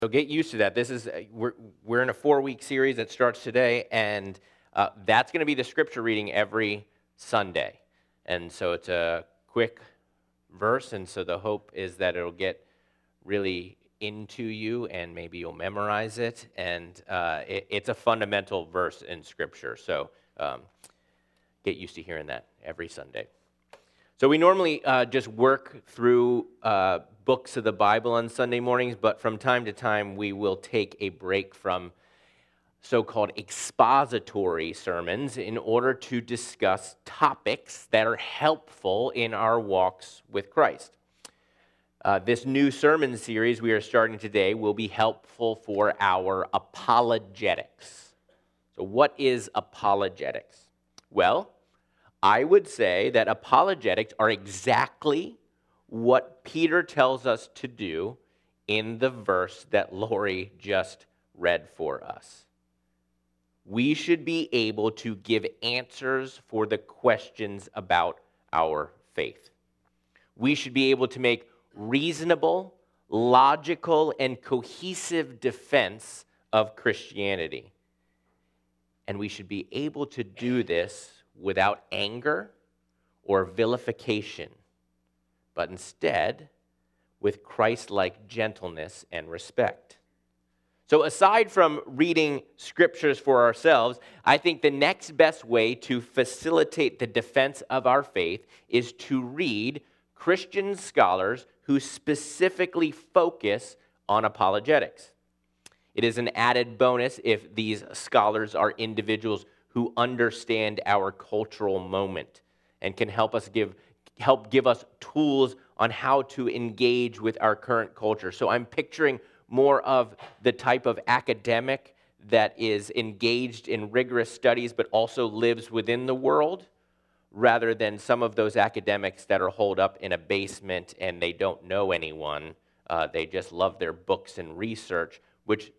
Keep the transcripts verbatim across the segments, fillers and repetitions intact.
So get used to that. This is we're we're in a four-week series that starts today, and uh, that's going to be the scripture reading every Sunday. And so it's a quick verse, and so the hope is that it'll get really into you, and maybe you'll memorize it. And uh, it, it's a fundamental verse in Scripture, so um, get used to hearing that every Sunday. So we normally uh, just work through uh, books of the Bible on Sunday mornings, but from time to time we will take a break from so-called expository sermons in order to discuss topics that are helpful in our walks with Christ. Uh, this new sermon series we are starting today will be helpful for our apologetics. So what is apologetics? Well, I would say that apologetics are exactly what Peter tells us to do in the verse that Lori just read for us. We should be able to give answers for the questions about our faith. We should be able to make reasonable, logical, and cohesive defense of Christianity. And we should be able to do this without anger or vilification, but instead with Christ-like gentleness and respect. So aside from reading scriptures for ourselves, I think the next best way to facilitate the defense of our faith is to read Christian scholars who specifically focus on apologetics. It is an added bonus if these scholars are individuals who understand our cultural moment and can help us give help give us tools on how to engage with our current culture. So I'm picturing more of the type of academic that is engaged in rigorous studies but also lives within the world, rather than some of those academics that are holed up in a basement and they don't know anyone. Uh, they just love their books and research, which,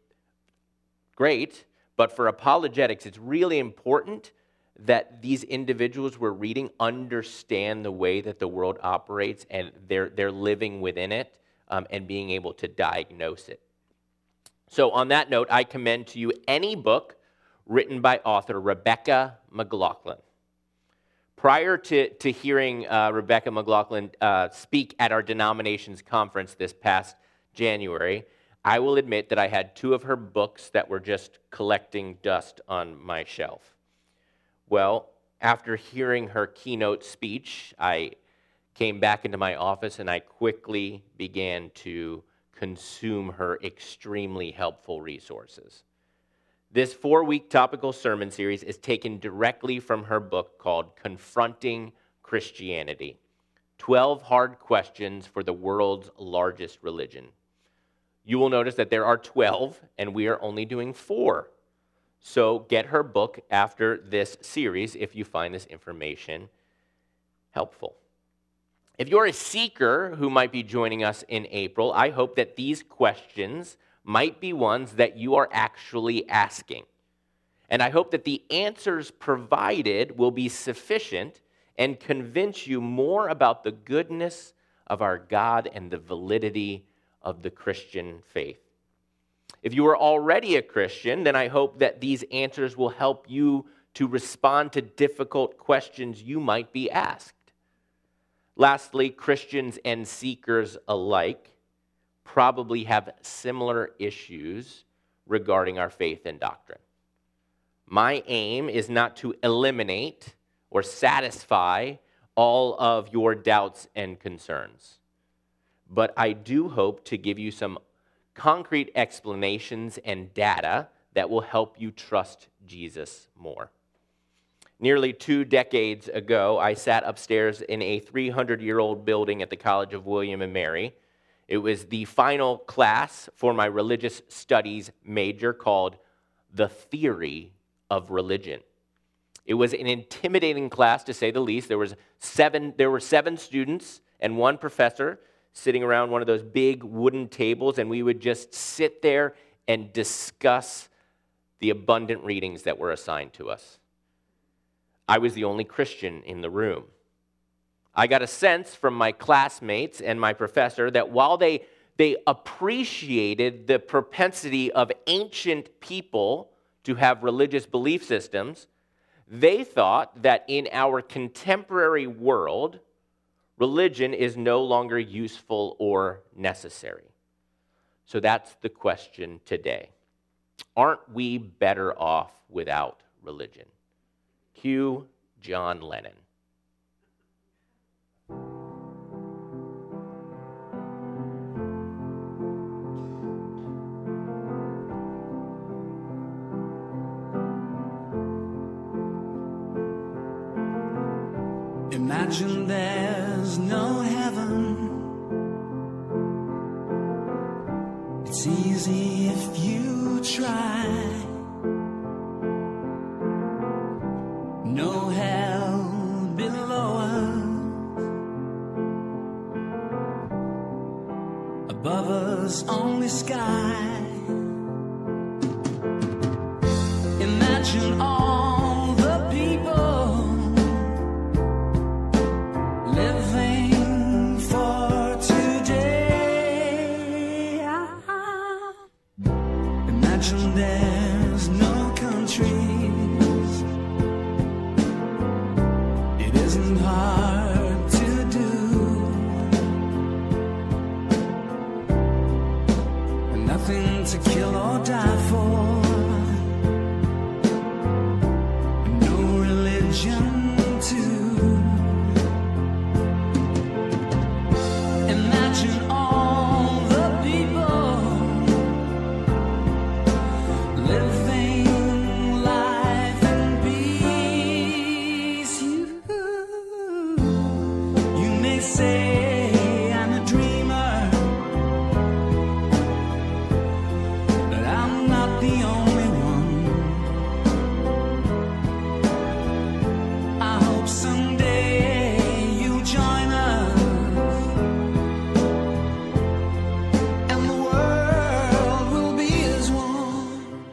great. But for apologetics, it's really important that these individuals we're reading understand the way that the world operates, and they're, they're living within it um, and being able to diagnose it. So on that note, I commend to you any book written by author Rebecca McLaughlin. Prior to, to hearing uh, Rebecca McLaughlin uh, speak at our denomination's conference this past January, I will admit that I had two of her books that were just collecting dust on my shelf. Well, after hearing her keynote speech, I came back into my office and I quickly began to consume her extremely helpful resources. This four-week topical sermon series is taken directly from her book called Confronting Christianity, twelve Hard Questions for the World's Largest Religion. You will notice that there are twelve, and we are only doing four. So get her book after this series if you find this information helpful. If you're a seeker who might be joining us in April, I hope that these questions might be ones that you are actually asking. And I hope that the answers provided will be sufficient and convince you more about the goodness of our God and the validity of the Christian faith. If you are already a Christian, then I hope that these answers will help you to respond to difficult questions you might be asked. Lastly, Christians and seekers alike probably have similar issues regarding our faith and doctrine. My aim is not to eliminate or satisfy all of your doubts and concerns, but I do hope to give you some concrete explanations and data that will help you trust Jesus more. Nearly two decades ago, I sat upstairs in a three hundred year old building at the College of William and Mary. It was the final class for my religious studies major called The Theory of Religion. It was an intimidating class, to say the least. There was seven, there were seven students and one professor sitting around one of those big wooden tables, and we would just sit there and discuss the abundant readings that were assigned to us. I was the only Christian in the room. I got a sense from my classmates and my professor that while they they appreciated the propensity of ancient people to have religious belief systems. They thought that in our contemporary world, religion is no longer useful or necessary. So that's the question today. Aren't we better off without religion? Cue John Lennon. Imagine there's no heaven. It's easy if you try. No hell below us. Above us only sky. Imagine all the people living for today. Imagine there's no countries. It isn't hard to do. And nothing to kill or die for. No religion too. Imagine all the people living life in peace. You, you may say I'm a dreamer, but I'm not the only one. I hope someday you'll join us. And the world will be as one.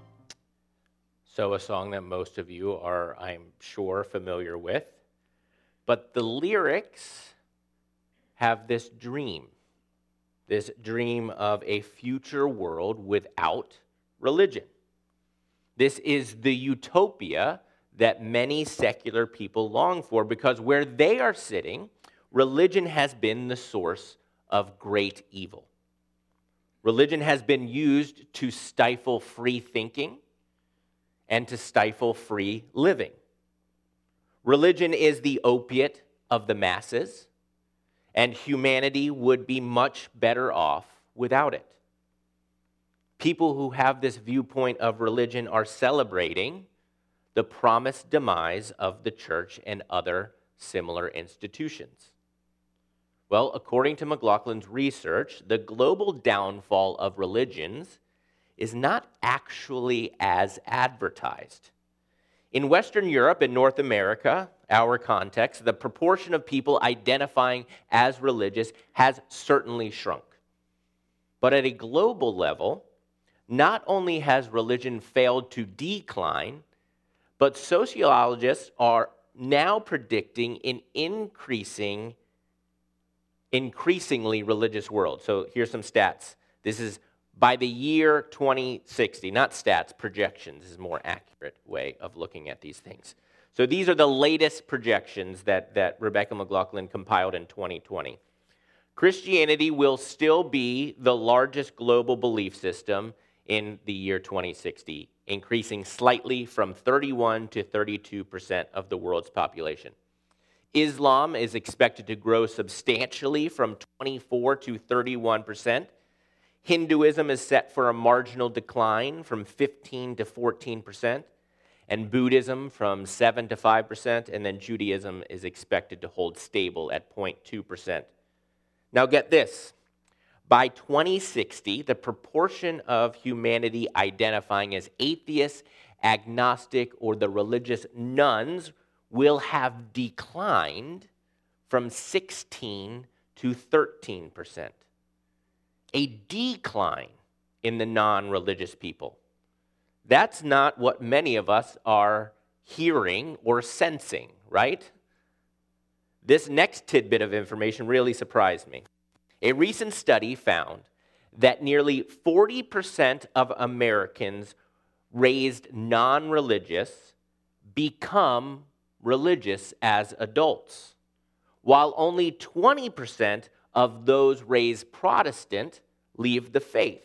So a song that most of you are, I'm sure, familiar with. But the lyrics have this dream, this dream of a future world without religion. This is the utopia that many secular people long for, because where they are sitting, religion has been the source of great evil. Religion has been used to stifle free thinking and to stifle free living. Religion is the opiate of the masses, and humanity would be much better off without it. People who have this viewpoint of religion are celebrating the promised demise of the church and other similar institutions. Well, according to McLaughlin's research, the global downfall of religions is not actually as advertised. In Western Europe and North America, our context, the proportion of people identifying as religious has certainly shrunk. But at a global level, not only has religion failed to decline, but sociologists are now predicting an increasing, increasingly religious world. So here's some stats. This is by the year twenty sixty, not stats, projections is a more accurate way of looking at these things. So these are the latest projections that, that Rebecca McLaughlin compiled in twenty twenty. Christianity will still be the largest global belief system in the year twenty sixty, increasing slightly from thirty-one to thirty-two percent of the world's population. Islam is expected to grow substantially from twenty-four to thirty-one percent. Hinduism is set for a marginal decline from fifteen to fourteen percent, and Buddhism from seven to five percent, and then Judaism is expected to hold stable at zero point two percent. Now get this, by twenty sixty, the proportion of humanity identifying as atheist, agnostic, or the religious nones will have declined from sixteen to thirteen percent. A decline in the non-religious people. That's not what many of us are hearing or sensing, right? This next tidbit of information really surprised me. A recent study found that nearly forty percent of Americans raised non-religious become religious as adults, while only twenty percent of those raised Protestant leave the faith.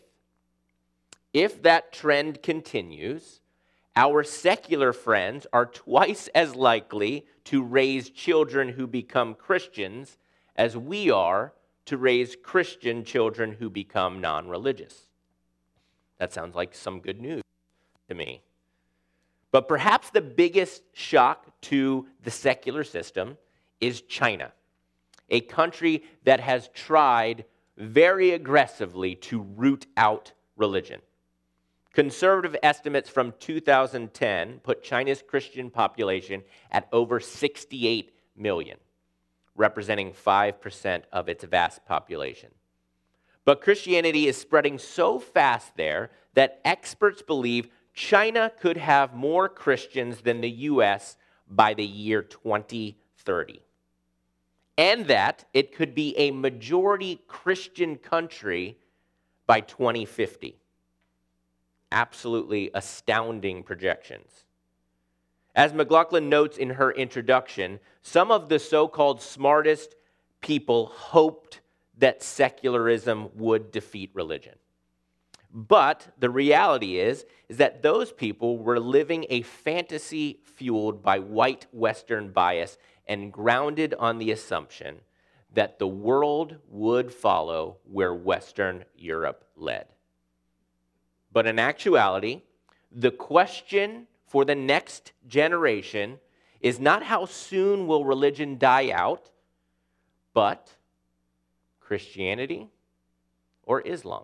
If that trend continues, our secular friends are twice as likely to raise children who become Christians as we are to raise Christian children who become non-religious. That sounds like some good news to me. But perhaps the biggest shock to the secular system is China, a country that has tried very aggressively to root out religion. Conservative estimates from two thousand ten put China's Christian population at over sixty-eight million, representing five percent of its vast population. But Christianity is spreading so fast there that experts believe China could have more Christians than the U S by the year twenty thirty, and that it could be a majority Christian country by twenty fifty. Absolutely astounding projections. As McLaughlin notes in her introduction, some of the so-called smartest people hoped that secularism would defeat religion. But the reality is, is that those people were living a fantasy fueled by white Western bias and grounded on the assumption that the world would follow where Western Europe led. But in actuality, the question for the next generation is not how soon will religion die out, but Christianity or Islam.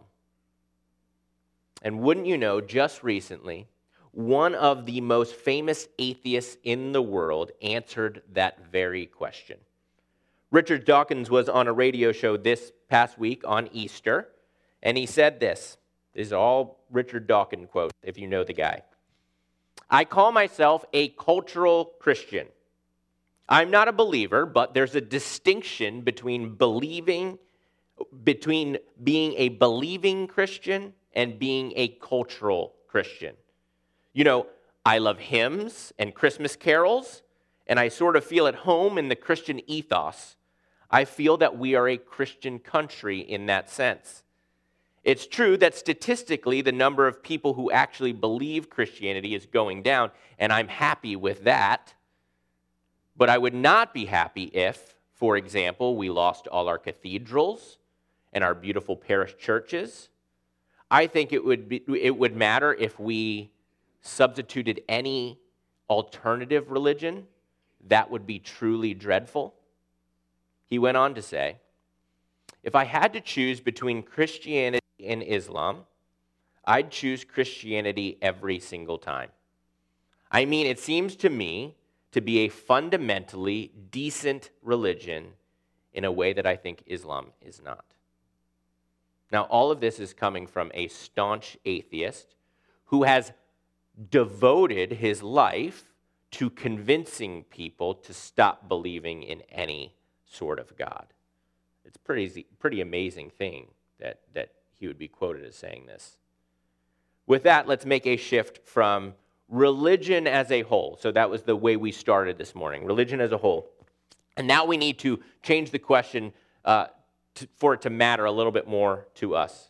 And wouldn't you know, just recently, one of the most famous atheists in the world answered that very question. Richard Dawkins was on a radio show this past week on Easter, and he said this. These are all Richard Dawkins quotes, if you know the guy. I call myself a cultural Christian. I'm not a believer, but there's a distinction between believing, between being a believing Christian and being a cultural Christian. You know, I love hymns and Christmas carols, and I sort of feel at home in the Christian ethos. I feel that we are a Christian country in that sense. It's true that statistically the number of people who actually believe Christianity is going down, and I'm happy with that. But I would not be happy if, for example, we lost all our cathedrals and our beautiful parish churches. I think it would be, it would matter if we substituted any alternative religion. That would be truly dreadful. He went on to say, if I had to choose between Christianity and Islam, I'd choose Christianity every single time. I mean, it seems to me to be a fundamentally decent religion in a way that I think Islam is not. Now, all of this is coming from a staunch atheist who has devoted his life to convincing people to stop believing in any sort of God. It's a pretty, pretty amazing thing that, that he would be quoted as saying this. With that, let's make a shift from religion as a whole. So that was the way we started this morning, religion as a whole. And now we need to change the question uh, to, for it to matter a little bit more to us.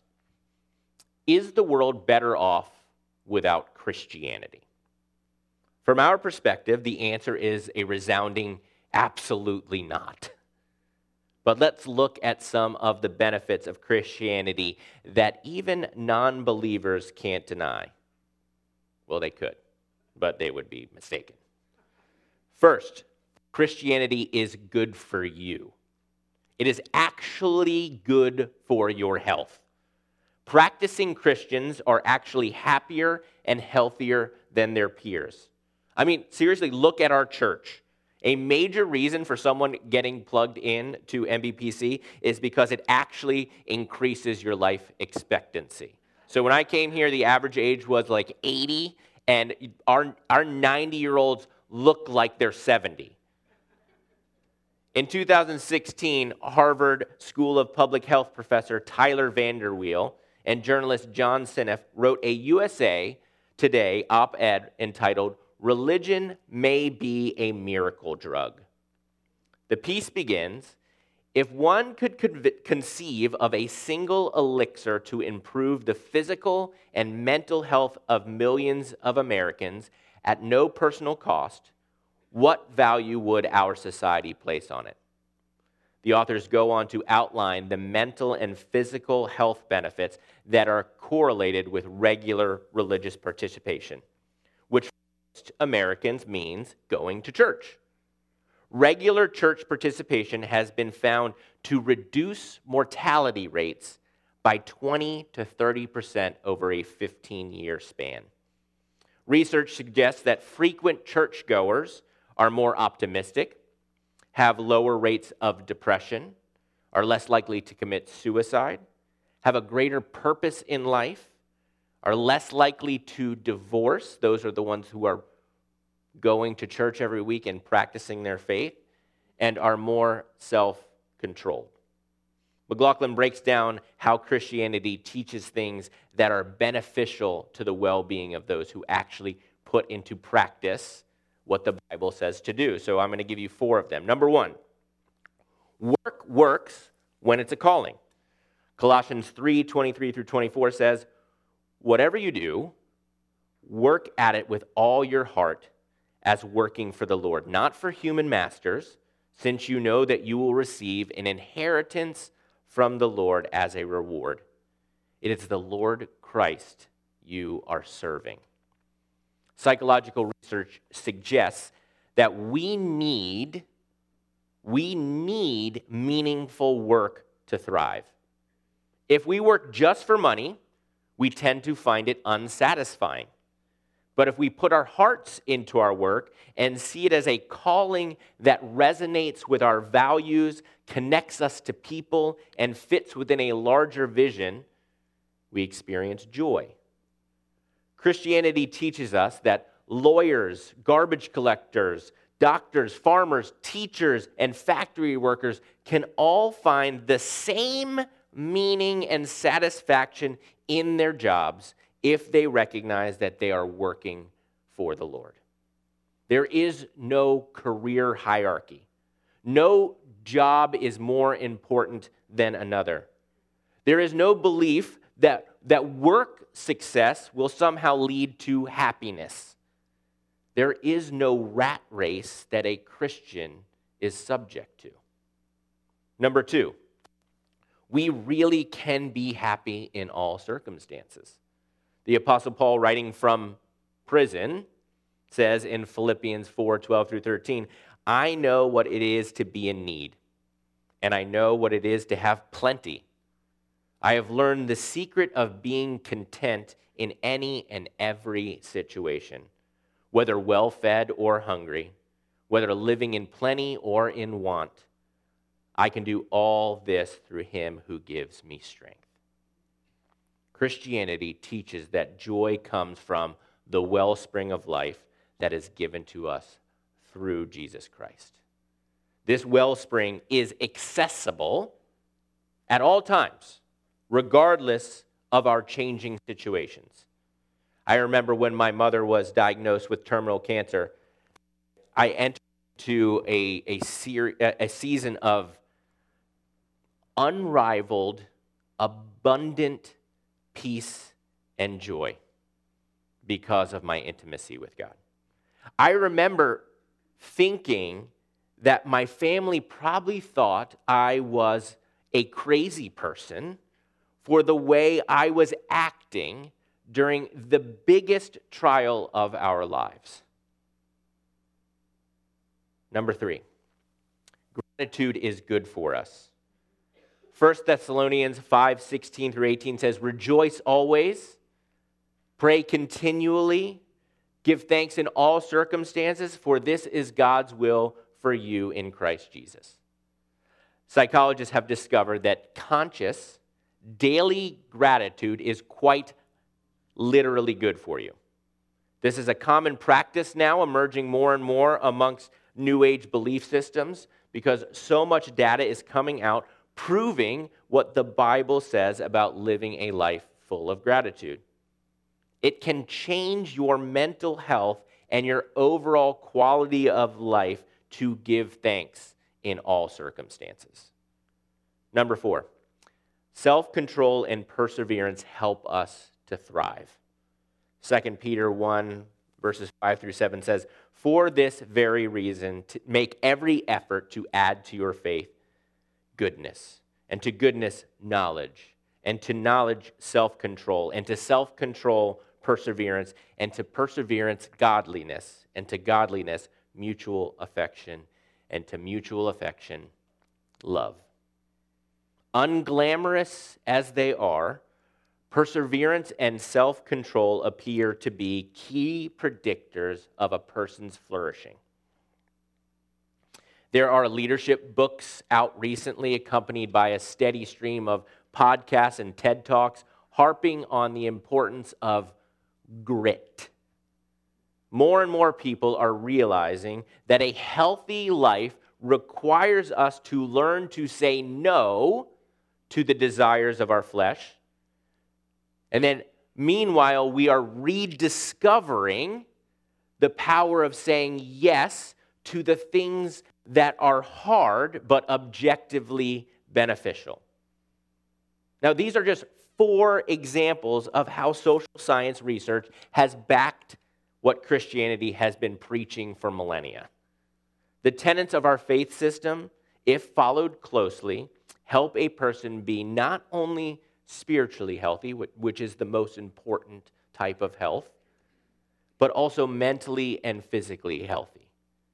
Is the world better off without Christianity? From our perspective, the answer is a resounding absolutely not. But let's look at some of the benefits of Christianity that even non-believers can't deny. Well, they could, but they would be mistaken. First, Christianity is good for you. It is actually good for your health. Practicing Christians are actually happier and healthier than their peers. I mean, seriously, look at our church. A major reason for someone getting plugged in to M B P C is because it actually increases your life expectancy. So when I came here, the average age was like eighty, and our our ninety-year-olds look like they're seventy. In two thousand sixteen, Harvard School of Public Health professor Tyler Vanderweel and journalist John Sineff wrote a U S A Today op-ed entitled, "Religion May Be a Miracle Drug." The piece begins, "If one could conv- conceive of a single elixir to improve the physical and mental health of millions of Americans at no personal cost, what value would our society place on it?" The authors go on to outline the mental and physical health benefits that are correlated with regular religious participation, which for most Americans means going to church. Regular church participation has been found to reduce mortality rates by twenty to thirty percent over a fifteen-year span. Research suggests that frequent churchgoers are more optimistic, have lower rates of depression, are less likely to commit suicide, have a greater purpose in life, are less likely to divorce. Those are the ones who are going to church every week and practicing their faith, and are more self-controlled. McLaughlin breaks down how Christianity teaches things that are beneficial to the well-being of those who actually put into practice what the Bible says to do. So I'm going to give you four of them. Number one, work works when it's a calling. Colossians three, twenty-three through twenty-four says, "Whatever you do, work at it with all your heart as working for the Lord, not for human masters, since you know that you will receive an inheritance from the Lord as a reward. It is the Lord Christ you are serving." Psychological research suggests that we need, we need meaningful work to thrive. If we work just for money, we tend to find it unsatisfying. But if we put our hearts into our work and see it as a calling that resonates with our values, connects us to people, and fits within a larger vision, we experience joy. Christianity teaches us that lawyers, garbage collectors, doctors, farmers, teachers, and factory workers can all find the same meaning and satisfaction in their jobs if they recognize that they are working for the Lord. There is no career hierarchy. No job is more important than another. There is no belief that, that work success will somehow lead to happiness. There is no rat race that a Christian is subject to. Number two, we really can be happy in all circumstances. The Apostle Paul, writing from prison, says in Philippians four, twelve through thirteen, "I know what it is to be in need, and I know what it is to have plenty. I have learned the secret of being content in any and every situation, whether well-fed or hungry, whether living in plenty or in want. I can do all this through him who gives me strength." Christianity teaches that joy comes from the wellspring of life that is given to us through Jesus Christ. This wellspring is accessible at all times, regardless of our changing situations. I remember when my mother was diagnosed with terminal cancer, I entered into a, a, ser- a season of unrivaled, abundant peace and joy because of my intimacy with God. I remember thinking that my family probably thought I was a crazy person for the way I was acting during the biggest trial of our lives. Number three, gratitude is good for us. First Thessalonians five, sixteen through eighteen says, "Rejoice always, pray continually, give thanks in all circumstances, for this is God's will for you in Christ Jesus." Psychologists have discovered that conscious, daily gratitude is quite literally good for you. This is a common practice now, emerging more and more amongst New Age belief systems, because so much data is coming out proving what the Bible says about living a life full of gratitude. It can change your mental health and your overall quality of life to give thanks in all circumstances. Number four, self-control and perseverance help us to thrive. Second Peter one, verses five through seven says, "For this very reason, to make every effort to add to your faith goodness, and to goodness knowledge, and to knowledge self-control, and to self-control perseverance, and to perseverance godliness, and to godliness mutual affection, and to mutual affection love." Unglamorous as they are, perseverance and self-control appear to be key predictors of a person's flourishing. There are leadership books out recently accompanied by a steady stream of podcasts and TED Talks harping on the importance of grit. More and more people are realizing that a healthy life requires us to learn to say no to the desires of our flesh. And then, meanwhile, we are rediscovering the power of saying yes to the things that are hard but objectively beneficial. Now, these are just four examples of how social science research has backed what Christianity has been preaching for millennia. The tenets of our faith system, if followed closely, help a person be not only spiritually healthy, which is the most important type of health, but also mentally and physically healthy.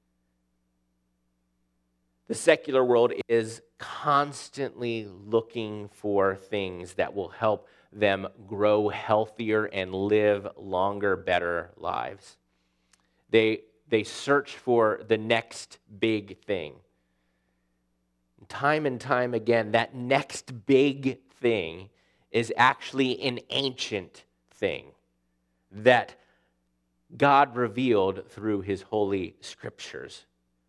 The secular world is constantly looking for things that will help them grow healthier and live longer, better lives. They, they search for the next big thing. Time and time again, that next big thing is actually an ancient thing that God revealed through his holy scriptures.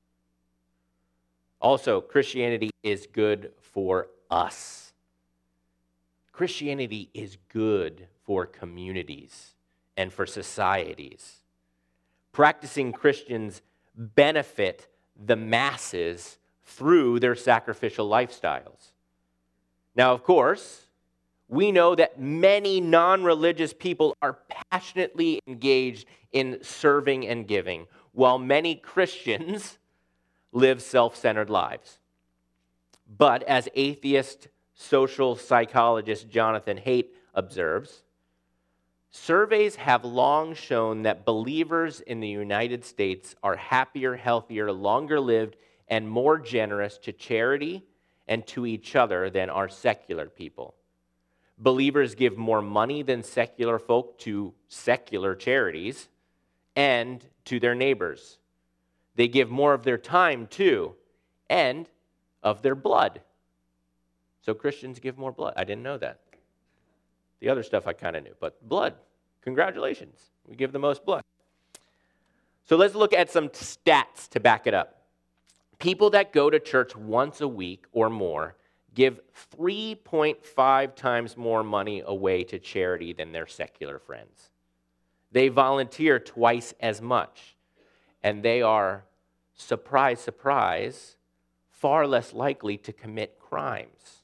Also, Christianity is good for us. Christianity is good for communities and for societies. Practicing Christians benefit the masses through their sacrificial lifestyles. Now, of course, we know that many non-religious people are passionately engaged in serving and giving, while many Christians live self-centered lives. But as atheist social psychologist Jonathan Haidt observes, surveys have long shown that believers in the United States are happier, healthier, longer lived, and more generous to charity and to each other than are secular people. Believers give more money than secular folk to secular charities and to their neighbors. They give more of their time, too, and of their blood. So Christians give more blood. I didn't know that. The other stuff I kind of knew, but blood. Congratulations. We give the most blood. So let's look at some stats to back it up. People that go to church once a week or more give three point five times more money away to charity than their secular friends. They volunteer twice as much. And they are, surprise, surprise, far less likely to commit crimes.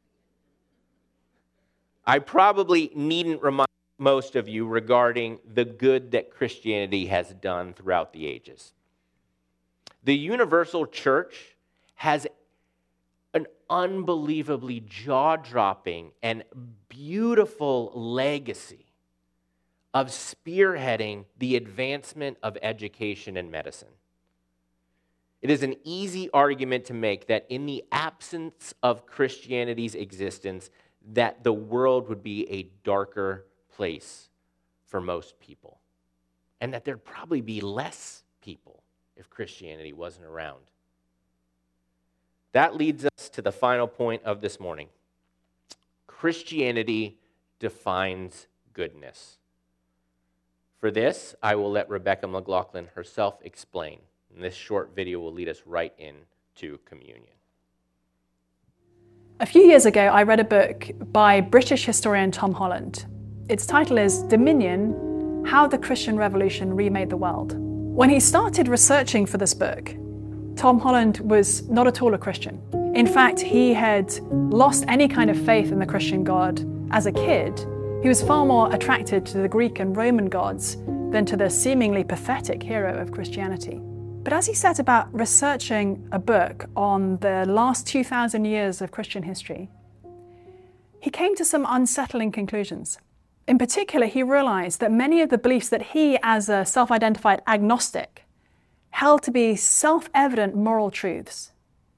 I probably needn't remind most of you regarding the good that Christianity has done throughout the ages. The universal church has an unbelievably jaw-dropping and beautiful legacy of spearheading the advancement of education and medicine. It is an easy argument to make that in the absence of Christianity's existence, that the world would be a darker place for most people, and that there'd probably be less people if Christianity wasn't around. That leads us to the final point of this morning. Christianity defines goodness. For this, I will let Rebecca McLaughlin herself explain. And this short video will lead us right in to communion. A few years ago, I read a book by British historian Tom Holland. Its title is Dominion: How the Christian Revolution Remade the World. When he started researching for this book, Tom Holland was not at all a Christian. In fact, he had lost any kind of faith in the Christian God as a kid. He was far more attracted to the Greek and Roman gods than to the seemingly pathetic hero of Christianity. But as he set about researching a book on the last two thousand years of Christian history, he came to some unsettling conclusions. In particular, he realized that many of the beliefs that he, as a self-identified agnostic, held to be self-evident moral truths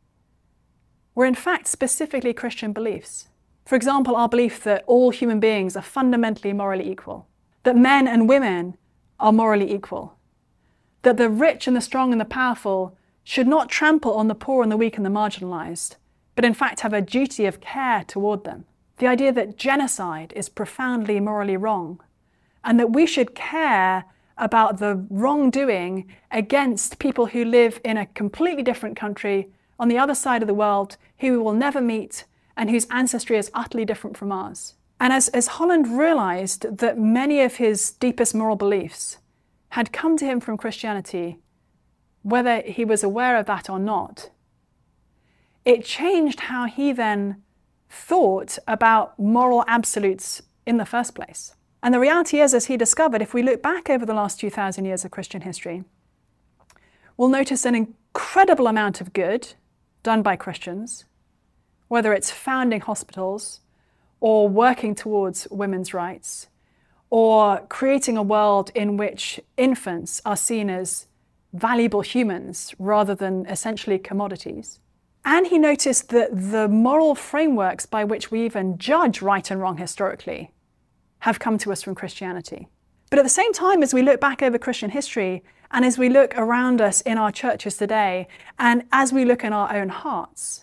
were in fact specifically Christian beliefs. For example, our belief that all human beings are fundamentally morally equal, that men and women are morally equal, that the rich and the strong and the powerful should not trample on the poor and the weak and the marginalized, but in fact have a duty of care toward them. The idea that genocide is profoundly morally wrong, and that we should care about the wrongdoing against people who live in a completely different country on the other side of the world, who we will never meet, and whose ancestry is utterly different from ours. And as, as Holland realized that many of his deepest moral beliefs had come to him from Christianity, whether he was aware of that or not, it changed how he then thought about moral absolutes in the first place. And the reality is, as he discovered, if we look back over the last two thousand years of Christian history, we'll notice an incredible amount of good done by Christians, whether it's founding hospitals or working towards women's rights, or creating a world in which infants are seen as valuable humans rather than essentially commodities. And he noticed that the moral frameworks by which we even judge right and wrong historically have come to us from Christianity. But at the same time, as we look back over Christian history, and as we look around us in our churches today, and as we look in our own hearts,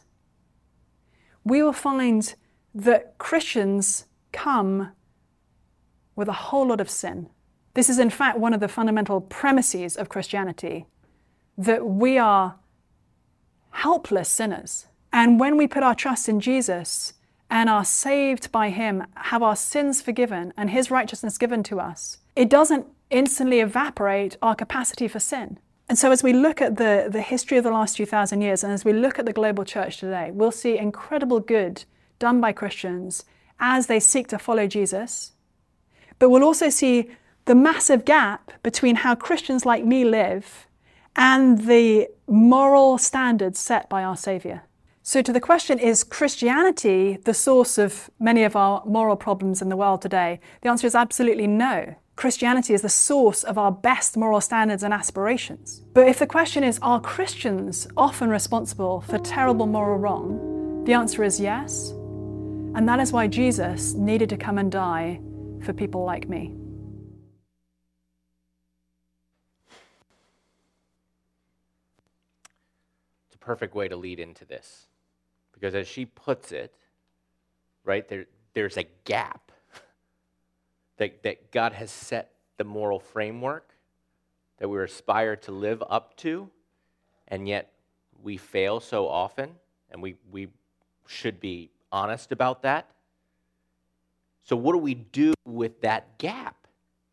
we will find that Christians come with a whole lot of sin. This is in fact one of the fundamental premises of Christianity, that we are helpless sinners. And when we put our trust in Jesus and are saved by him, have our sins forgiven and his righteousness given to us, it doesn't instantly evaporate our capacity for sin. And so as we look at the, the history of the last two thousand years, and as we look at the global church today, we'll see incredible good done by Christians as they seek to follow Jesus. But we'll also see the massive gap between how Christians like me live and the moral standards set by our Savior. So to the question, is Christianity the source of many of our moral problems in the world today? The answer is absolutely no. Christianity is the source of our best moral standards and aspirations. But if the question is, are Christians often responsible for terrible moral wrong? The answer is yes. And that is why Jesus needed to come and die for people like me. It's a perfect way to lead into this. Because as she puts it, right, there, there's a gap that, that God has set the moral framework that we aspire to live up to, and yet we fail so often, and we, we should be honest about that. So what do we do with that gap?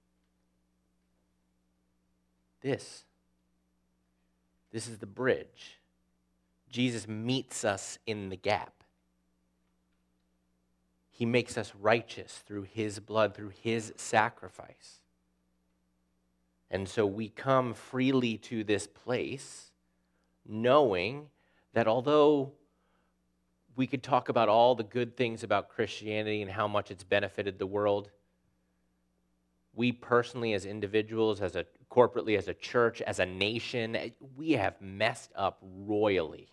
This. This is the bridge. Jesus meets us in the gap. He makes us righteous through his blood, through his sacrifice. And so we come freely to this place, knowing that although we could talk about all the good things about Christianity and how much it's benefited the world, we personally as individuals, as a corporately, as a church, as a nation, we have messed up royally.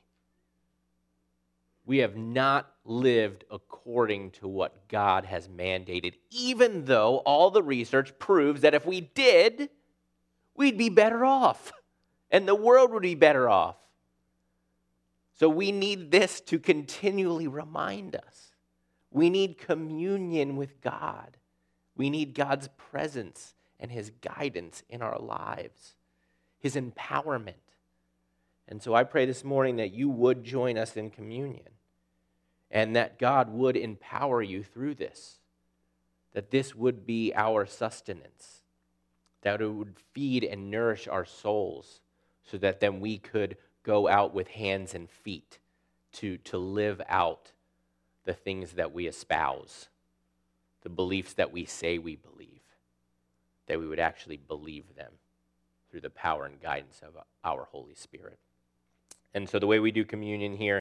We have not lived according to what God has mandated, even though all the research proves that if we did, we'd be better off, and the world would be better off. So we need this to continually remind us. We need communion with God. We need God's presence and his guidance in our lives, his empowerment. And so I pray this morning that you would join us in communion and that God would empower you through this, that this would be our sustenance, that it would feed and nourish our souls so that then we could go out with hands and feet to, to live out the things that we espouse, the beliefs that we say we believe, that we would actually believe them through the power and guidance of our Holy Spirit. And so the way we do communion here